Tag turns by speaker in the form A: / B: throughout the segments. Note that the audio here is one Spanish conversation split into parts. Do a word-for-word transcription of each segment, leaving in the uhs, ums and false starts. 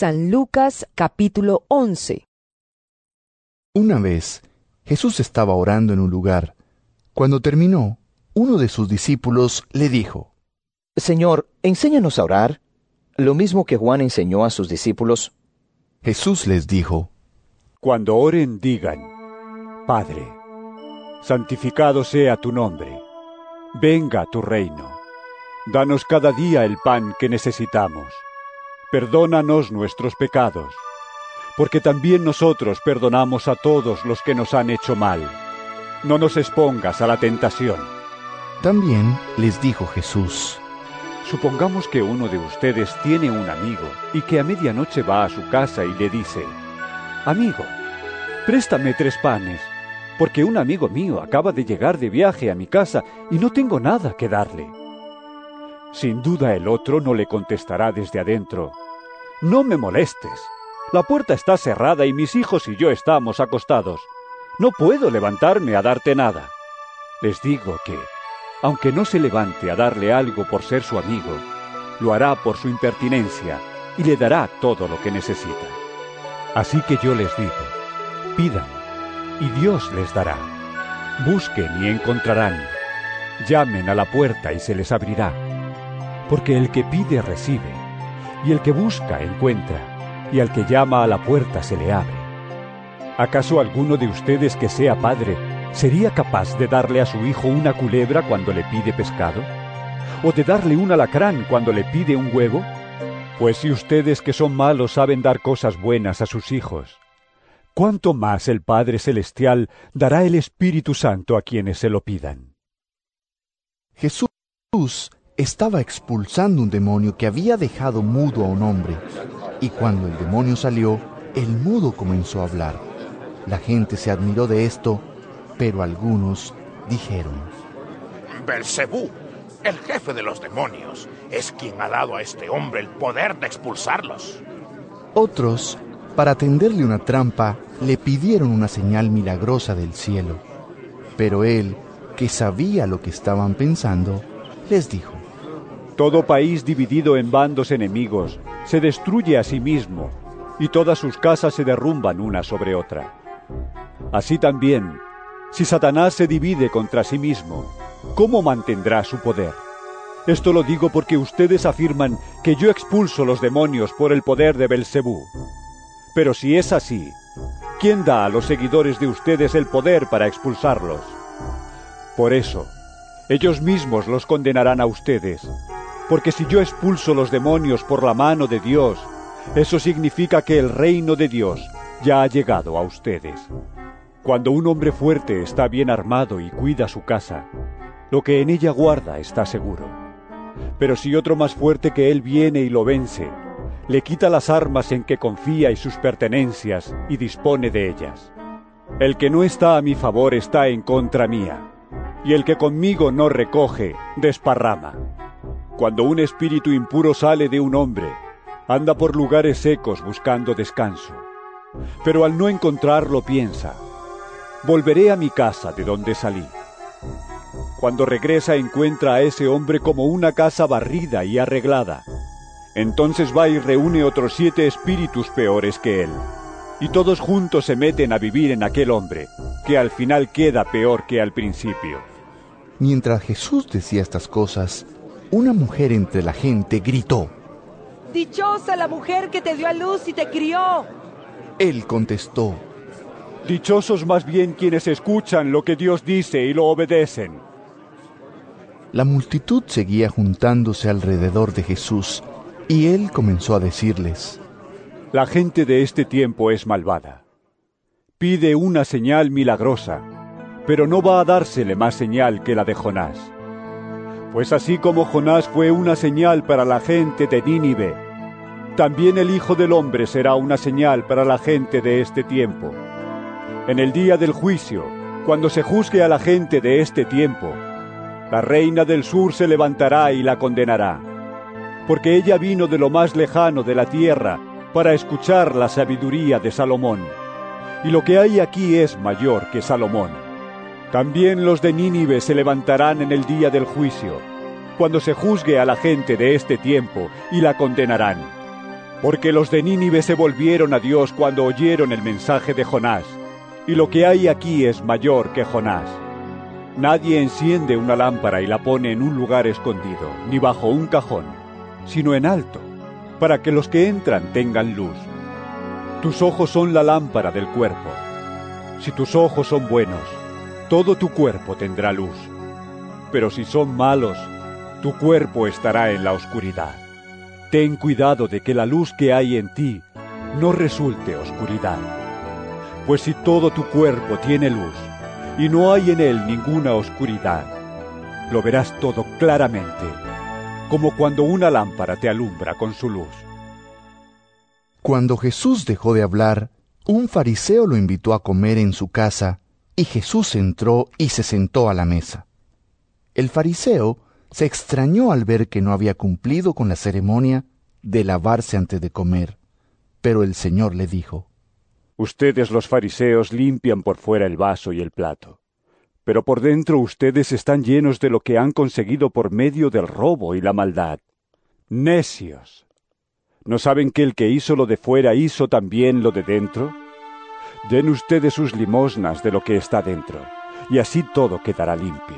A: San Lucas capítulo once.
B: Una vez, Jesús estaba orando en un lugar. Cuando terminó, uno de sus discípulos le dijo:
C: Señor, enséñanos a orar, lo mismo que Juan enseñó a sus discípulos.
B: Jesús les dijo:
D: Cuando oren, digan: Padre, santificado sea tu nombre, venga tu reino. Danos cada día el pan que necesitamos. Perdónanos nuestros pecados, porque también nosotros perdonamos a todos los que nos han hecho mal. No nos expongas a la tentación.
B: También les dijo Jesús:
D: Supongamos que uno de ustedes tiene un amigo y que a medianoche va a su casa y le dice: Amigo, préstame tres panes, porque un amigo mío acaba de llegar de viaje a mi casa y no tengo nada que darle. Sin duda el otro no le contestará desde adentro: No me molestes. La puerta está cerrada y mis hijos y yo estamos acostados. No puedo levantarme a darte nada. Les digo que, aunque no se levante a darle algo por ser su amigo, lo hará por su impertinencia y le dará todo lo que necesita. Así que yo les digo: pidan, y Dios les dará. Busquen y encontrarán. Llamen a la puerta y se les abrirá. Porque el que pide recibe, y el que busca encuentra, y al que llama a la puerta se le abre. ¿Acaso alguno de ustedes que sea padre sería capaz de darle a su hijo una culebra cuando le pide pescado? ¿O de darle un alacrán cuando le pide un huevo? Pues si ustedes que son malos saben dar cosas buenas a sus hijos, ¿cuánto más el Padre Celestial dará el Espíritu Santo a quienes se lo pidan?
B: Jesús estaba expulsando un demonio que había dejado mudo a un hombre, y cuando el demonio salió, el mudo comenzó a hablar. La gente se admiró de esto, pero algunos dijeron:
E: Belcebú, el jefe de los demonios, es quien ha dado a este hombre el poder de expulsarlos.
B: Otros, para tenderle una trampa, le pidieron una señal milagrosa del cielo. Pero él, que sabía lo que estaban pensando, les dijo:
D: Todo país dividido en bandos enemigos se destruye a sí mismo, y todas sus casas se derrumban una sobre otra. Así también, si Satanás se divide contra sí mismo, ¿cómo mantendrá su poder? Esto lo digo porque ustedes afirman que yo expulso los demonios por el poder de Belcebú. Pero si es así, ¿quién da a los seguidores de ustedes el poder para expulsarlos? Por eso, ellos mismos los condenarán a ustedes, porque si yo expulso los demonios por la mano de Dios, eso significa que el reino de Dios ya ha llegado a ustedes. Cuando un hombre fuerte está bien armado y cuida su casa, lo que en ella guarda está seguro. Pero si otro más fuerte que él viene y lo vence, le quita las armas en que confía y sus pertenencias y dispone de ellas. El que no está a mi favor está en contra mía, y el que conmigo no recoge, desparrama. Cuando un espíritu impuro sale de un hombre, anda por lugares secos buscando descanso. Pero al no encontrarlo piensa: volveré a mi casa de donde salí. Cuando regresa encuentra a ese hombre como una casa barrida y arreglada. Entonces va y reúne otros siete espíritus peores que él, y todos juntos se meten a vivir en aquel hombre, que al final queda peor que al principio.
B: Mientras Jesús decía estas cosas, una mujer entre la gente gritó:
F: ¡Dichosa la mujer que te dio a luz y te crió!
B: Él contestó:
D: Dichosos más bien quienes escuchan lo que Dios dice y lo obedecen.
B: La multitud seguía juntándose alrededor de Jesús, y él comenzó a decirles:
D: La gente de este tiempo es malvada. Pide una señal milagrosa, pero no va a dársele más señal que la de Jonás. Pues así como Jonás fue una señal para la gente de Nínive, también el Hijo del Hombre será una señal para la gente de este tiempo. En el día del juicio, cuando se juzgue a la gente de este tiempo, la reina del sur se levantará y la condenará, porque ella vino de lo más lejano de la tierra para escuchar la sabiduría de Salomón, y lo que hay aquí es mayor que Salomón. También los de Nínive se levantarán en el día del juicio, cuando se juzgue a la gente de este tiempo, y la condenarán. Porque los de Nínive se volvieron a Dios cuando oyeron el mensaje de Jonás, y lo que hay aquí es mayor que Jonás. Nadie enciende una lámpara y la pone en un lugar escondido, ni bajo un cajón, sino en alto, para que los que entran tengan luz. Tus ojos son la lámpara del cuerpo. Si tus ojos son buenos, todo tu cuerpo tendrá luz. Pero si son malos, tu cuerpo estará en la oscuridad. Ten cuidado de que la luz que hay en ti no resulte oscuridad. Pues si todo tu cuerpo tiene luz, y no hay en él ninguna oscuridad, lo verás todo claramente, como cuando una lámpara te alumbra con su luz.
B: Cuando Jesús dejó de hablar, un fariseo lo invitó a comer en su casa, y Jesús entró y se sentó a la mesa. El fariseo se extrañó al ver que no había cumplido con la ceremonia de lavarse antes de comer, pero el Señor le dijo:
D: Ustedes los fariseos limpian por fuera el vaso y el plato, pero por dentro ustedes están llenos de lo que han conseguido por medio del robo y la maldad. ¡Necios! ¿No saben que el que hizo lo de fuera hizo también lo de dentro? Den ustedes sus limosnas de lo que está dentro, y así todo quedará limpio.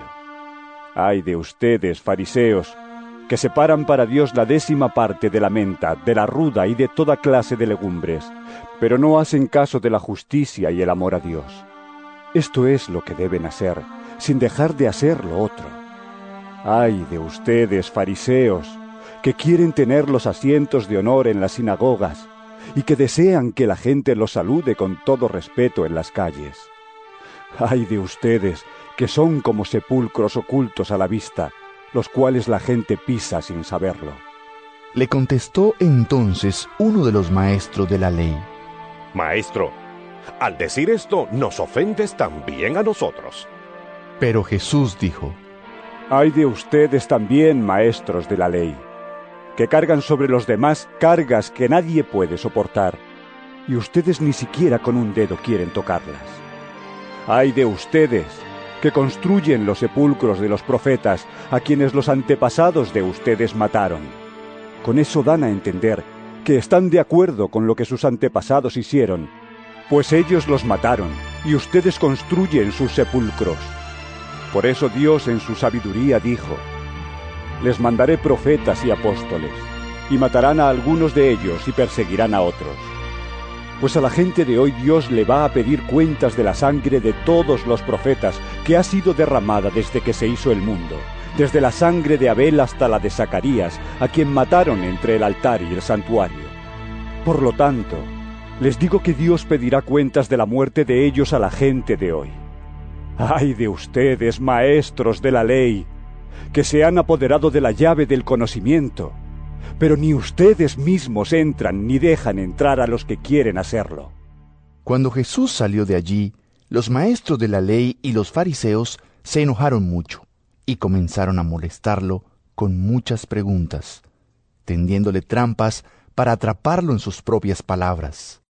D: Ay de ustedes, fariseos, que separan para Dios la décima parte de la menta, de la ruda y de toda clase de legumbres, pero no hacen caso de la justicia y el amor a Dios. Esto es lo que deben hacer, sin dejar de hacer lo otro. Ay de ustedes, fariseos, que quieren tener los asientos de honor en las sinagogas y que desean que la gente los salude con todo respeto en las calles. Ay de ustedes, que son como sepulcros ocultos a la vista, los cuales la gente pisa sin saberlo.
B: Le contestó entonces uno de los maestros de la ley:
G: Maestro, al decir esto nos ofendes también a nosotros.
B: Pero Jesús dijo:
D: Ay de ustedes también, maestros de la ley, que cargan sobre los demás cargas que nadie puede soportar, y ustedes ni siquiera con un dedo quieren tocarlas. Ay de ustedes, que construyen los sepulcros de los profetas, a quienes los antepasados de ustedes mataron. Con eso dan a entender que están de acuerdo con lo que sus antepasados hicieron, pues ellos los mataron, y ustedes construyen sus sepulcros. Por eso Dios en su sabiduría dijo: Les mandaré profetas y apóstoles, y matarán a algunos de ellos y perseguirán a otros. Pues a la gente de hoy Dios le va a pedir cuentas de la sangre de todos los profetas que ha sido derramada desde que se hizo el mundo, desde la sangre de Abel hasta la de Zacarías, a quien mataron entre el altar y el santuario. Por lo tanto, les digo que Dios pedirá cuentas de la muerte de ellos a la gente de hoy. ¡Ay de ustedes, maestros de la ley, que se han apoderado de la llave del conocimiento, pero ni ustedes mismos entran ni dejan entrar a los que quieren hacerlo!
B: Cuando Jesús salió de allí, los maestros de la ley y los fariseos se enojaron mucho y comenzaron a molestarlo con muchas preguntas, tendiéndole trampas para atraparlo en sus propias palabras.